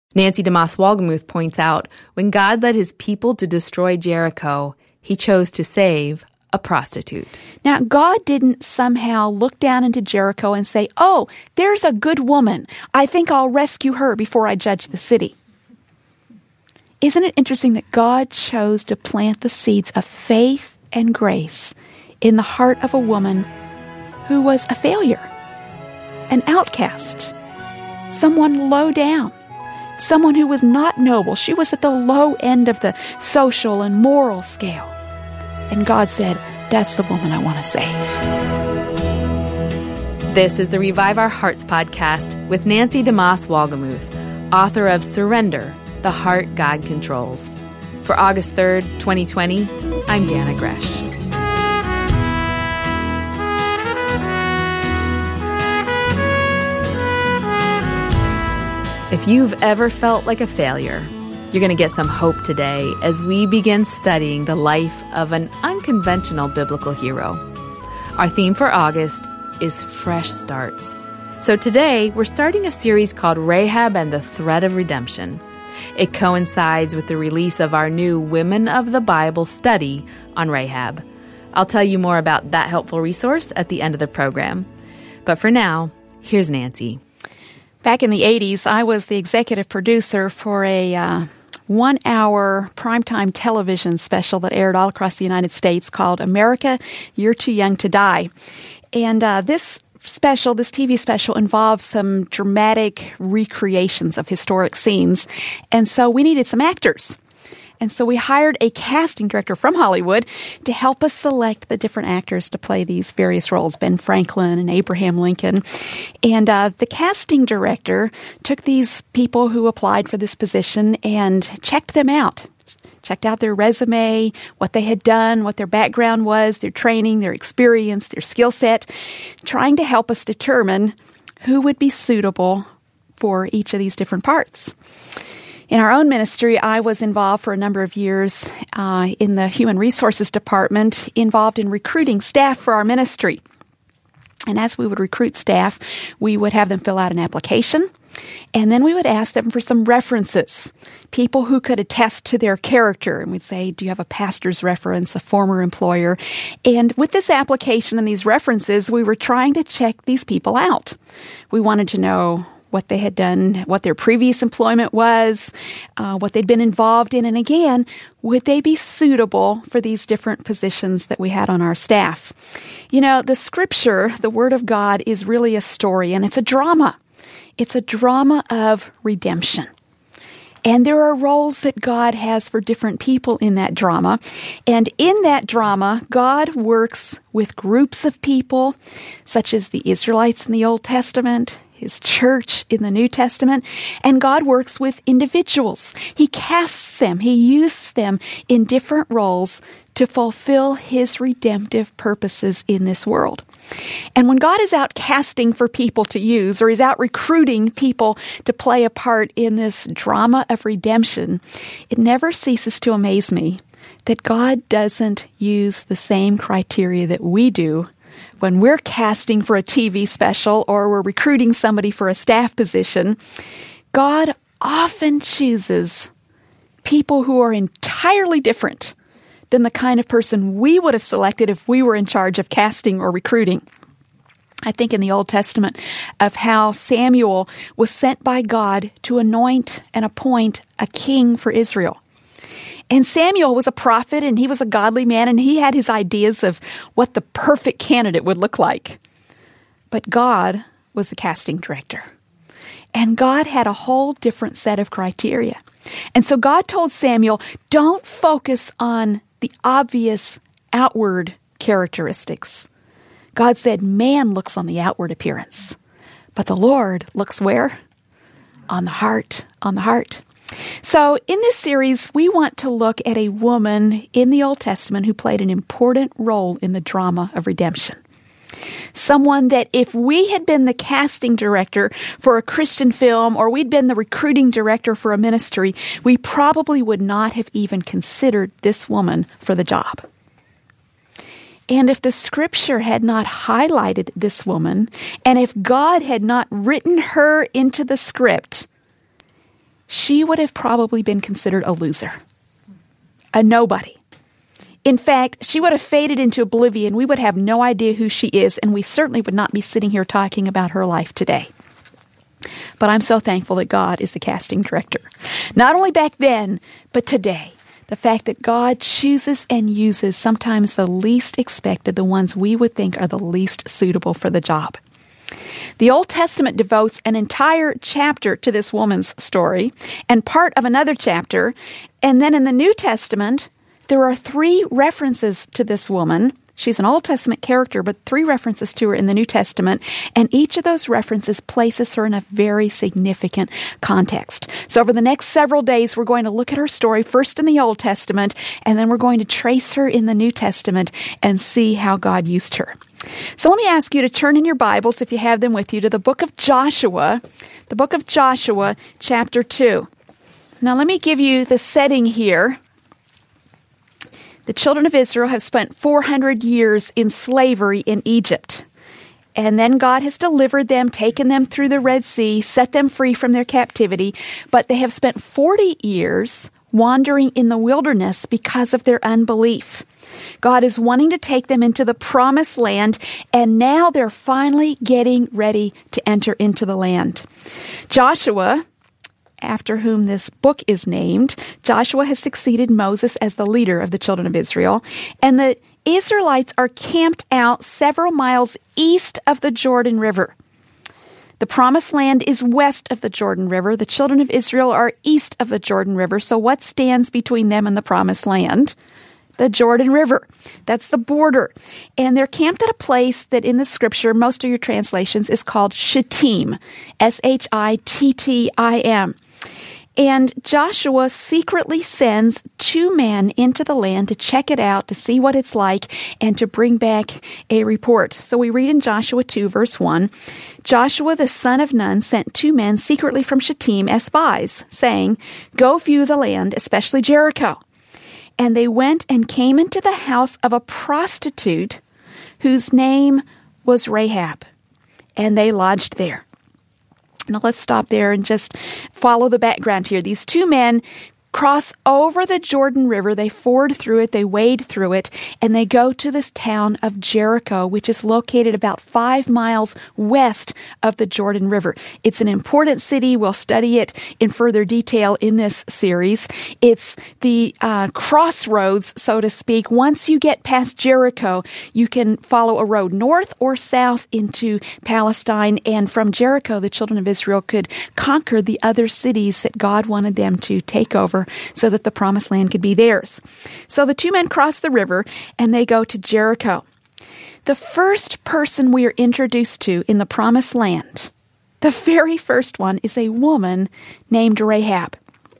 Nancy DeMoss Wolgemuth points out, when God led his people to destroy Jericho, he chose to save a prostitute. Now, God didn't somehow look down into Jericho and say, "Oh, there's a good woman. I think I'll rescue her before I judge the city." Isn't it interesting that God chose to plant the seeds of faith and grace in the heart of a woman who was a failure, an outcast, someone low down, someone who was not noble. She was at the low end of the social and moral scale. And God said, "That's the woman I want to save." This is the Revive Our Hearts podcast with Nancy DeMoss Wolgemuth, author of Surrender, The Heart God Controls. For August 3rd, 2020, I'm Dana Gresh. If you've ever felt like a failure, you're going to get some hope today as we begin studying the life of an unconventional biblical hero. Our theme for August is Fresh Starts. So today, we're starting a series called Rahab and the Thread of Redemption. It coincides with the release of our new Women of the Bible study on Rahab. I'll tell you more about that helpful resource at the end of the program. But for now, here's Nancy. Back in the 80s, I was the executive producer for a 1-hour primetime television special that aired all across the United States called America, You're Too Young to Die. And this TV special involves some dramatic recreations of historic scenes. And so we needed some actors. And so we hired a casting director from Hollywood to help us select the different actors to play these various roles, Ben Franklin and Abraham Lincoln. And the casting director took these people who applied for this position and checked them out. Checked out their resume, what they had done, what their background was, their training, their experience, their skill set, trying to help us determine who would be suitable for each of these different parts. In our own ministry, I was involved for a number of years in the Human Resources Department, involved in recruiting staff for our ministry. And as we would recruit staff, we would have them fill out an application, and then we would ask them for some references, people who could attest to their character. And we'd say, do you have a pastor's reference, a former employer? And with this application and these references, we were trying to check these people out. We wanted to know what they had done, what their previous employment was, what they'd been involved in, and again, would they be suitable for these different positions that we had on our staff? You know, the Scripture, the Word of God, is really a story, and it's a drama. It's a drama of redemption. And there are roles that God has for different people in that drama. And in that drama, God works with groups of people, such as the Israelites in the Old Testament, His church in the New Testament, and God works with individuals. He casts them, He uses them in different roles to fulfill His redemptive purposes in this world. And when God is out casting for people to use, or He's out recruiting people to play a part in this drama of redemption, it never ceases to amaze me that God doesn't use the same criteria that we do when we're casting for a TV special or we're recruiting somebody for a staff position. God often chooses people who are entirely different than the kind of person we would have selected if we were in charge of casting or recruiting. I think in the Old Testament of how Samuel was sent by God to anoint and appoint a king for Israel. And Samuel was a prophet, and he was a godly man, and he had his ideas of what the perfect candidate would look like. But God was the casting director. And God had a whole different set of criteria. And so God told Samuel, don't focus on the obvious outward characteristics. God said, man looks on the outward appearance, but the Lord looks where? On the heart, on the heart. So in this series, we want to look at a woman in the Old Testament who played an important role in the drama of redemption. Someone that if we had been the casting director for a Christian film, or we'd been the recruiting director for a ministry, we probably would not have even considered this woman for the job. And if the Scripture had not highlighted this woman, and if God had not written her into the script, she would have probably been considered a loser, a nobody. In fact, she would have faded into oblivion. We would have no idea who she is, and we certainly would not be sitting here talking about her life today. But I'm so thankful that God is the casting director. Not only back then, but today. The fact that God chooses and uses sometimes the least expected, the ones we would think are the least suitable for the job. The Old Testament devotes an entire chapter to this woman's story and part of another chapter. And then in the New Testament, there are 3 references to this woman. She's an Old Testament character, but 3 references to her in the New Testament, and each of those references places her in a very significant context. So over the next several days, we're going to look at her story, first in the Old Testament, and then we're going to trace her in the New Testament and see how God used her. So let me ask you to turn in your Bibles, if you have them with you, to the book of Joshua, chapter 2. Now let me give you the setting here. The children of Israel have spent 400 years in slavery in Egypt. And then God has delivered them, taken them through the Red Sea, set them free from their captivity. But they have spent 40 years wandering in the wilderness because of their unbelief. God is wanting to take them into the promised land, and now they're finally getting ready to enter into the land. Joshua, after whom this book is named, Joshua has succeeded Moses as the leader of the children of Israel, and the Israelites are camped out several miles east of the Jordan River. The Promised Land is west of the Jordan River. The children of Israel are east of the Jordan River. So what stands between them and the Promised Land? The Jordan River. That's the border. And they're camped at a place that in the scripture, most of your translations, is called Shittim. Shittim. And Joshua secretly sends 2 men into the land to check it out, to see what it's like, and to bring back a report. So we read in Joshua 2, verse 1, Joshua the son of Nun sent 2 men secretly from Shittim as spies, saying, "Go view the land, especially Jericho." And they went and came into the house of a prostitute whose name was Rahab, and they lodged there. Now let's stop there and just follow the background here. These 2 men cross over the Jordan River. They ford through it. They wade through it. And they go to this town of Jericho, which is located about 5 miles west of the Jordan River. It's an important city. We'll study it in further detail in this series. It's the crossroads, so to speak. Once you get past Jericho, you can follow a road north or south into Palestine. And from Jericho, the children of Israel could conquer the other cities that God wanted them to take over, so that the promised land could be theirs. So the 2 men cross the river and they go to Jericho. The first person we are introduced to in the promised land, the very first one, is a woman named Rahab.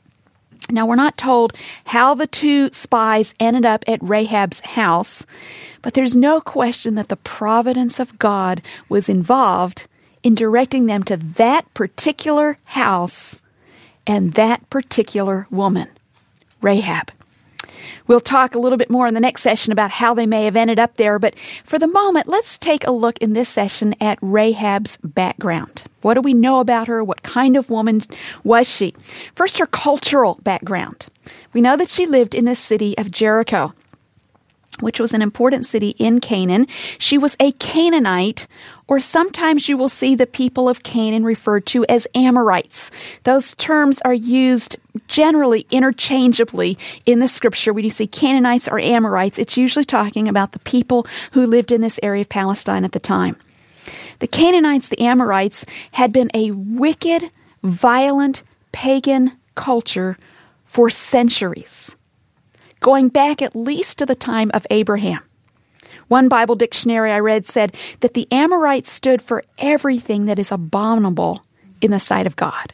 Now we're not told how the 2 spies ended up at Rahab's house, but there's no question that the providence of God was involved in directing them to that particular house and that particular woman, Rahab. We'll talk a little bit more in the next session about how they may have ended up there, but for the moment, let's take a look in this session at Rahab's background. What do we know about her? What kind of woman was she? First, her cultural background. We know that she lived in the city of Jericho, which was an important city in Canaan. She was a Canaanite, or sometimes you will see the people of Canaan referred to as Amorites. Those terms are used generally interchangeably in the scripture. When you see Canaanites or Amorites, it's usually talking about the people who lived in this area of Palestine at the time. The Canaanites, the Amorites, had been a wicked, violent, pagan culture for centuries, going back at least to the time of Abraham. One Bible dictionary I read said that the Amorites stood for everything that is abominable in the sight of God.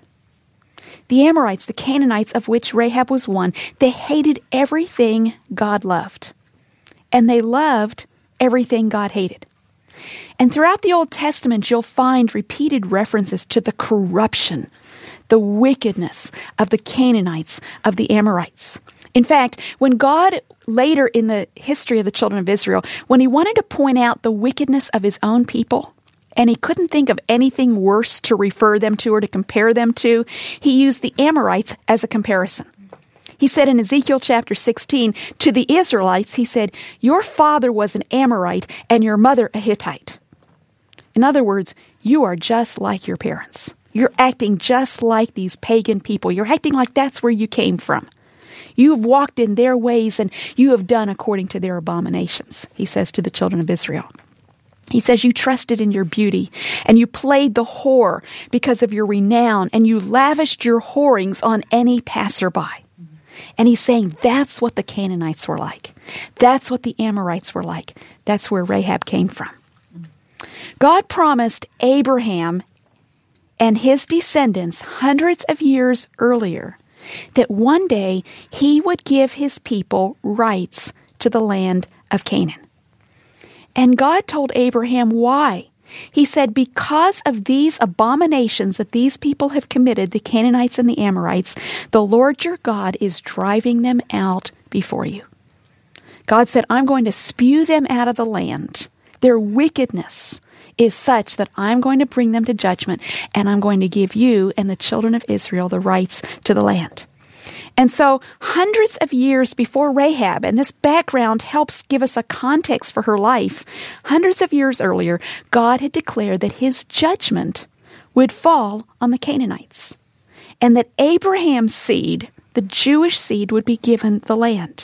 The Amorites, the Canaanites, of which Rahab was one, they hated everything God loved. And they loved everything God hated. And throughout the Old Testament, you'll find repeated references to the corruption, the wickedness of the Canaanites, of the Amorites. In fact, when God, later in the history of the children of Israel, when he wanted to point out the wickedness of his own people, and he couldn't think of anything worse to refer them to or to compare them to, he used the Amorites as a comparison. He said in Ezekiel chapter 16, to the Israelites, he said, your father was an Amorite and your mother a Hittite. In other words, you are just like your parents. You're acting just like these pagan people. You're acting like that's where you came from. You've walked in their ways and you have done according to their abominations, he says to the children of Israel. He says you trusted in your beauty and you played the whore because of your renown and you lavished your whorings on any passerby. And he's saying that's what the Canaanites were like. That's what the Amorites were like. That's where Rahab came from. God promised Abraham and his descendants hundreds of years earlier that one day he would give his people rights to the land of Canaan. And God told Abraham why. He said, because of these abominations that these people have committed, the Canaanites and the Amorites, the Lord your God is driving them out before you. God said, I'm going to spew them out of the land. Their wickedness is such that I'm going to bring them to judgment, and I'm going to give you and the children of Israel the rights to the land. And so hundreds of years before Rahab, and this background helps give us a context for her life, hundreds of years earlier, God had declared that his judgment would fall on the Canaanites, and that Abraham's seed, the Jewish seed, would be given the land.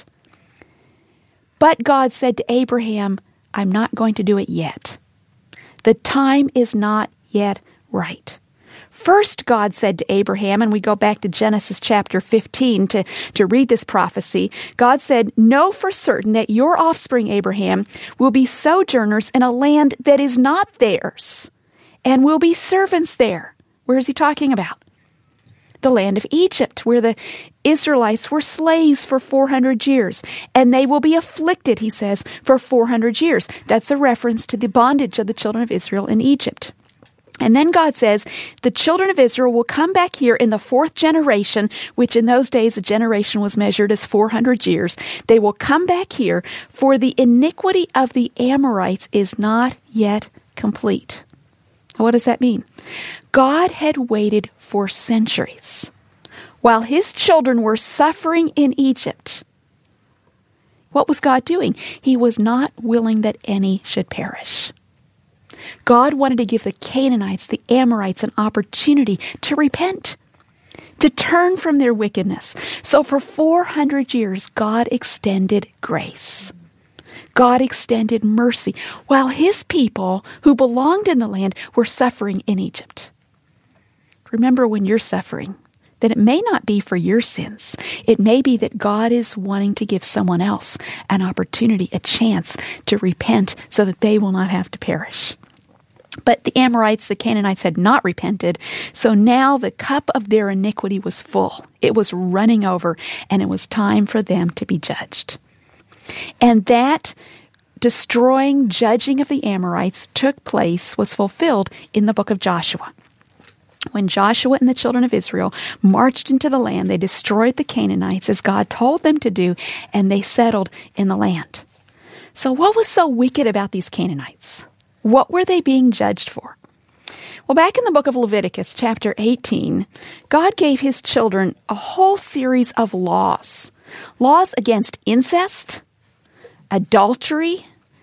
But God said to Abraham, I'm not going to do it yet. The time is not yet right. First, God said to Abraham, and we go back to Genesis chapter 15 to read this prophecy, God said, know for certain that your offspring, Abraham, will be sojourners in a land that is not theirs, and will be servants there. Where is he talking about? The land of Egypt, where the Israelites were slaves for 400 years. And they will be afflicted, he says, for 400 years. That's a reference to the bondage of the children of Israel in Egypt. And then God says, the children of Israel will come back here in the fourth generation, which in those days a generation was measured as 400 years. They will come back here, for the iniquity of the Amorites is not yet complete. What does that mean? God had waited for centuries while his children were suffering in Egypt. What was God doing? He was not willing that any should perish. God wanted to give the Canaanites, the Amorites, an opportunity to repent, to turn from their wickedness. So for 400 years, God extended grace. God extended mercy while his people who belonged in the land were suffering in Egypt. Remember, when you're suffering, that it may not be for your sins. It may be that God is wanting to give someone else an opportunity, a chance to repent so that they will not have to perish. But the Amorites, the Canaanites, had not repented, so now the cup of their iniquity was full. It was running over, and it was time for them to be judged. And that destroying, judging of the Amorites took place, was fulfilled in the book of Joshua. When Joshua and the children of Israel marched into the land, they destroyed the Canaanites as God told them to do, and they settled in the land. So what was so wicked about these Canaanites? What were they being judged for? Well, back in the book of Leviticus, chapter 18, God gave his children a whole series of laws. Laws against incest, adultery,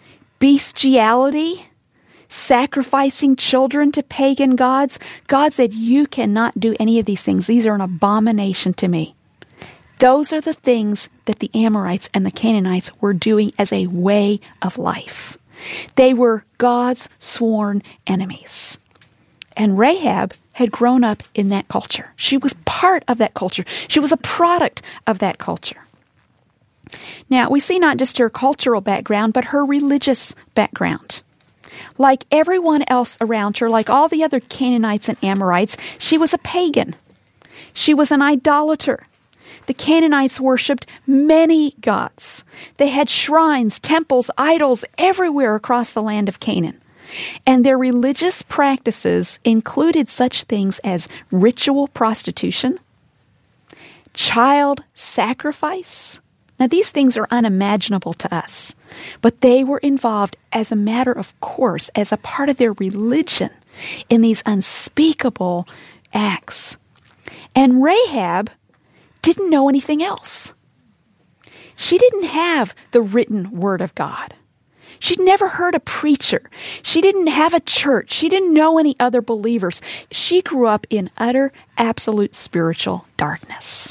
bestiality, sacrificing children to pagan gods. God said, you cannot do any of these things. These are an abomination to me. Those are the things that the Amorites and the Canaanites were doing as a way of life. They were God's sworn enemies. And Rahab had grown up in that culture. She was part of that culture. She was a product of that culture. Now, we see not just her cultural background, but her religious background. Like everyone else around her, like all the other Canaanites and Amorites, she was a pagan. She was an idolater. The Canaanites worshipped many gods. They had shrines, temples, idols everywhere across the land of Canaan. And their religious practices included such things as ritual prostitution, child sacrifice, Now, these things are unimaginable to us, but they were involved as a matter of course, as a part of their religion in these unspeakable acts. And Rahab didn't know anything else. She didn't have the written word of God. She'd never heard a preacher. She didn't have a church. She didn't know any other believers. She grew up in utter, absolute spiritual darkness.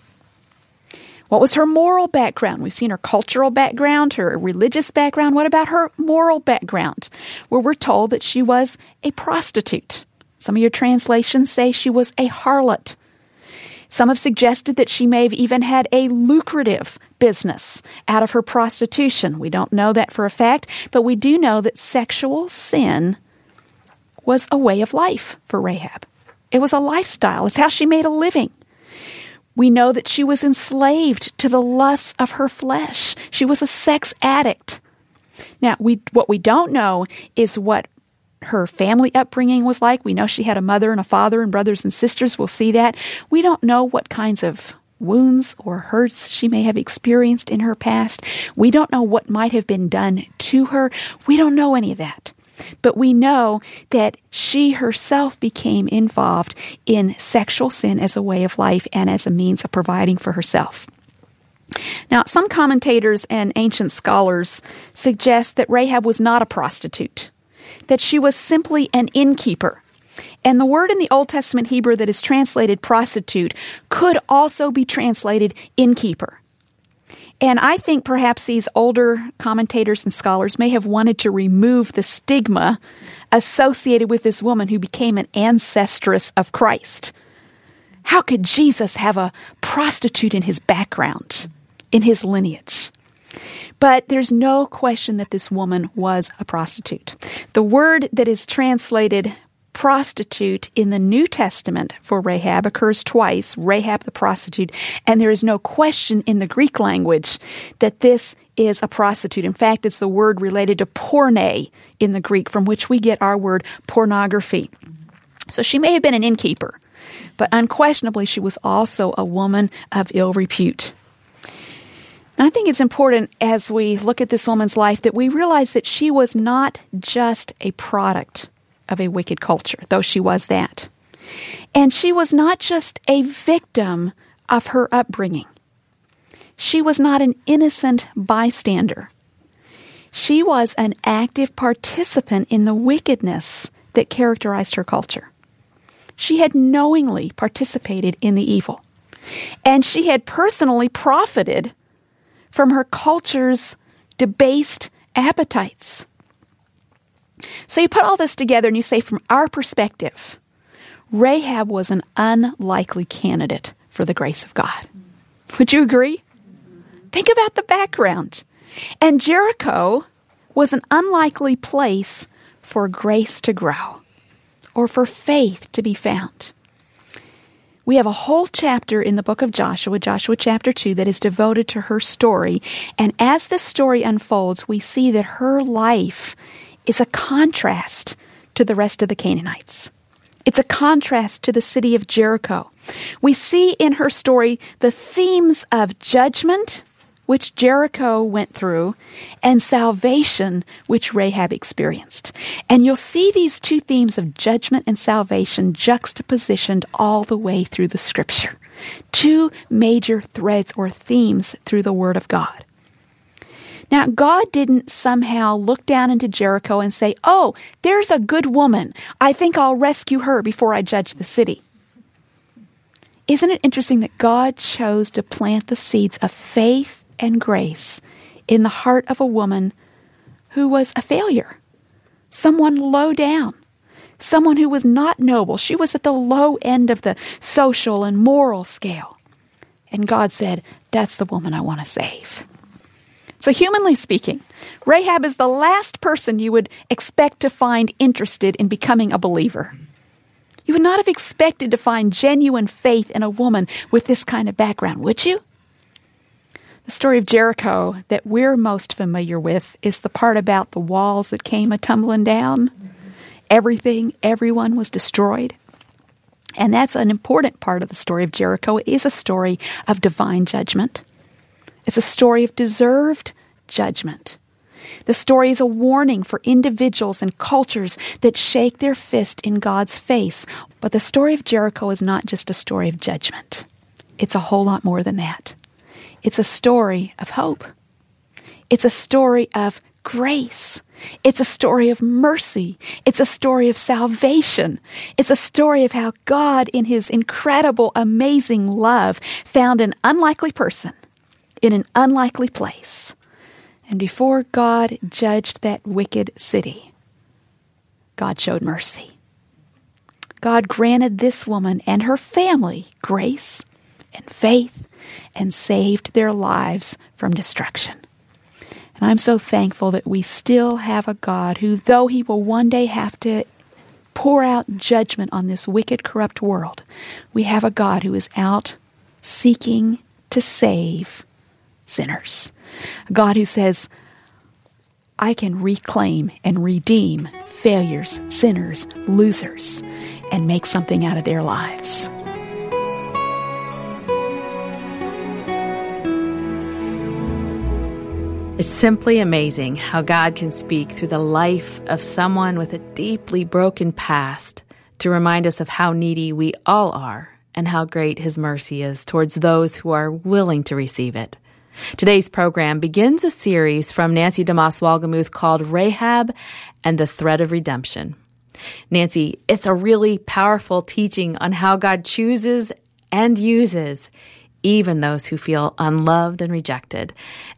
What was her moral background? We've seen her cultural background, her religious background. What about her moral background? Well, we're told that she was a prostitute. Some of your translations say she was a harlot. Some have suggested that she may have even had a lucrative business out of her prostitution. We don't know that for a fact, but we do know that sexual sin was a way of life for Rahab. It was a lifestyle. It's how she made a living. We know that she was enslaved to the lusts of her flesh. She was a sex addict. Now, what we don't know is what her family upbringing was like. We know she had a mother and a father and brothers and sisters. We'll see that. We don't know what kinds of wounds or hurts she may have experienced in her past. We don't know what might have been done to her. We don't know any of that. But we know that she herself became involved in sexual sin as a way of life and as a means of providing for herself. Now, some commentators and ancient scholars suggest that Rahab was not a prostitute, that she was simply an innkeeper. And the word in the Old Testament Hebrew that is translated prostitute could also be translated innkeeper. And I think perhaps these older commentators and scholars may have wanted to remove the stigma associated with this woman who became an ancestress of Christ. How could Jesus have a prostitute in his background, in his lineage? But there's no question that this woman was a prostitute. The word that is translated prostitute in the New Testament for Rahab occurs twice, Rahab the prostitute, and there is no question in the Greek language that this is a prostitute. In fact, it's the word related to porne in the Greek, from which we get our word pornography. So she may have been an innkeeper, but unquestionably she was also a woman of ill repute. I think it's important as we look at this woman's life that we realize that she was not just a product of a wicked culture, though she was that. And she was not just a victim of her upbringing. She was not an innocent bystander. She was an active participant in the wickedness that characterized her culture. She had knowingly participated in the evil. And she had personally profited from her culture's debased appetites. So you put all this together and you say, from our perspective, Rahab was an unlikely candidate for the grace of God. Would you agree? Think about the background. And Jericho was an unlikely place for grace to grow or for faith to be found. We have a whole chapter in the book of Joshua, Joshua chapter 2, that is devoted to her story. And as this story unfolds, we see that her life is a contrast to the rest of the Canaanites. It's a contrast to the city of Jericho. We see in her story the themes of judgment, which Jericho went through, and salvation, which Rahab experienced. And you'll see these two themes of judgment and salvation juxtapositioned all the way through the Scripture. Two major threads or themes through the Word of God. Now, God didn't somehow look down into Jericho and say, "Oh, there's a good woman. I think I'll rescue her before I judge the city." Isn't it interesting that God chose to plant the seeds of faith and grace in the heart of a woman who was a failure, someone low down, someone who was not noble? She was at the low end of the social and moral scale. And God said, "That's the woman I want to save." So humanly speaking, Rahab is the last person you would expect to find interested in becoming a believer. You would not have expected to find genuine faith in a woman with this kind of background, would you? The story of Jericho that we're most familiar with is the part about the walls that came a-tumbling down. Everyone was destroyed. And that's an important part of the story of Jericho. It is a story of divine judgment. It's a story of deserved judgment. The story is a warning for individuals and cultures that shake their fist in God's face. But the story of Jericho is not just a story of judgment. It's a whole lot more than that. It's a story of hope. It's a story of grace. It's a story of mercy. It's a story of salvation. It's a story of how God, in His incredible, amazing love, found an unlikely person in an unlikely place. And before God judged that wicked city, God showed mercy. God granted this woman and her family grace and faith and saved their lives from destruction. And I'm so thankful that we still have a God who, though He will one day have to pour out judgment on this wicked, corrupt world, we have a God who is out seeking to save sinners. A God who says, I can reclaim and redeem failures, sinners, losers, and make something out of their lives. It's simply amazing how God can speak through the life of someone with a deeply broken past to remind us of how needy we all are and how great His mercy is towards those who are willing to receive it. Today's program begins a series from Nancy DeMoss Wolgemuth called Rahab and the Thread of Redemption. Nancy, it's a really powerful teaching on how God chooses and uses even those who feel unloved and rejected.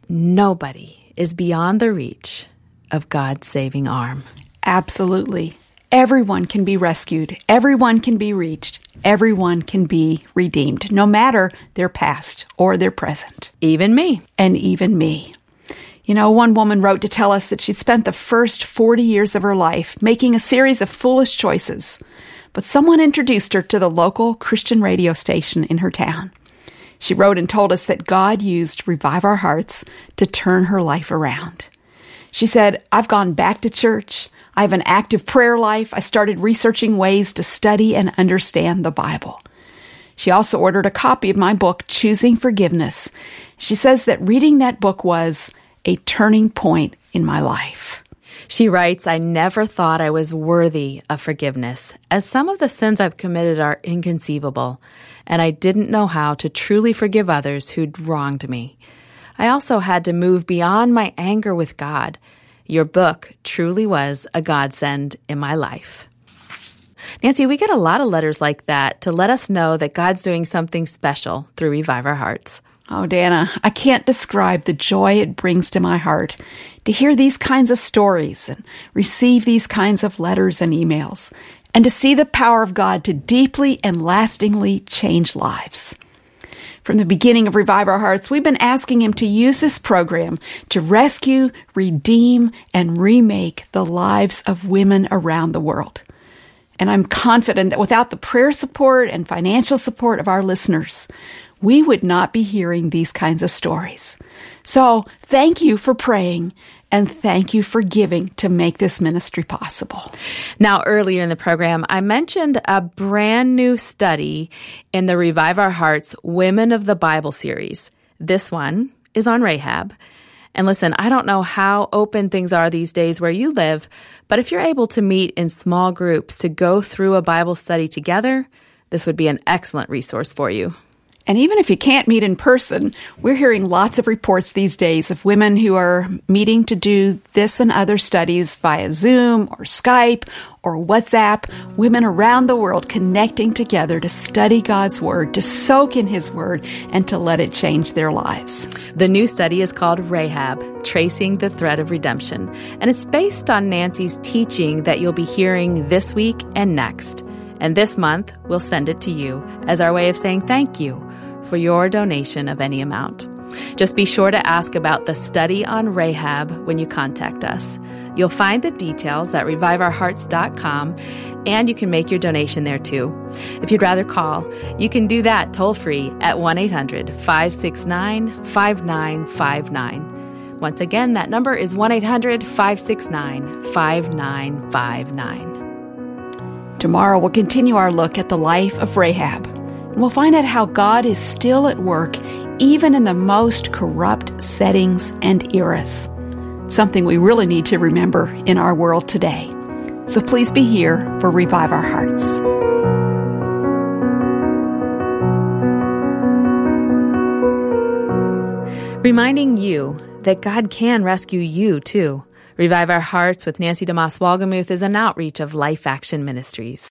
Nobody is beyond the reach of God's saving arm. Absolutely. Everyone can be rescued. Everyone can be reached. Everyone can be redeemed, no matter their past or their present. Even me. And even me. You know, one woman wrote to tell us that she'd spent the first 40 years of her life making a series of foolish choices, but someone introduced her to the local Christian radio station in her town. She wrote and told us that God used Revive Our Hearts to turn her life around. She said, I've gone back to church. I have an active prayer life. I started researching ways to study and understand the Bible. She also ordered a copy of my book, Choosing Forgiveness. She says that reading that book was a turning point in my life. She writes, I never thought I was worthy of forgiveness, as some of the sins I've committed are inconceivable, and I didn't know how to truly forgive others who'd wronged me. I also had to move beyond my anger with God. Your book truly was a godsend in my life. Nancy, we get a lot of letters like that to let us know that God's doing something special through Revive Our Hearts. Oh, Dana, I can't describe the joy it brings to my heart to hear these kinds of stories and receive these kinds of letters and emails, and to see the power of God to deeply and lastingly change lives. From the beginning of Revive Our Hearts, we've been asking Him to use this program to rescue, redeem, and remake the lives of women around the world. And I'm confident that without the prayer support and financial support of our listeners, we would not be hearing these kinds of stories. So thank you for praying, and thank you for giving to make this ministry possible. Now, earlier in the program, I mentioned a brand new study in the Revive Our Hearts Women of the Bible series. This one is on Rahab. And listen, I don't know how open things are these days where you live, but if you're able to meet in small groups to go through a Bible study together, this would be an excellent resource for you. And even if you can't meet in person, we're hearing lots of reports these days of women who are meeting to do this and other studies via Zoom or Skype or WhatsApp, women around the world connecting together to study God's Word, to soak in His Word, and to let it change their lives. The new study is called Rahab, Tracing the Thread of Redemption, and it's based on Nancy's teaching that you'll be hearing this week and next. And this month, we'll send it to you as our way of saying thank you for your donation of any amount. Just be sure to ask about the study on Rahab when you contact us. You'll find the details at reviveourhearts.com, and you can make your donation there too. If you'd rather call, you can do that toll-free at 1-800-569-5959. Once again, that number is 1-800-569-5959. Tomorrow we'll continue our look at the life of Rahab, and we'll find out how God is still at work even in the most corrupt settings and eras. Something we really need to remember in our world today. So please be here for Revive Our Hearts. Reminding you that God can rescue you too. Revive Our Hearts with Nancy DeMoss Wolgemuth is an outreach of Life Action Ministries.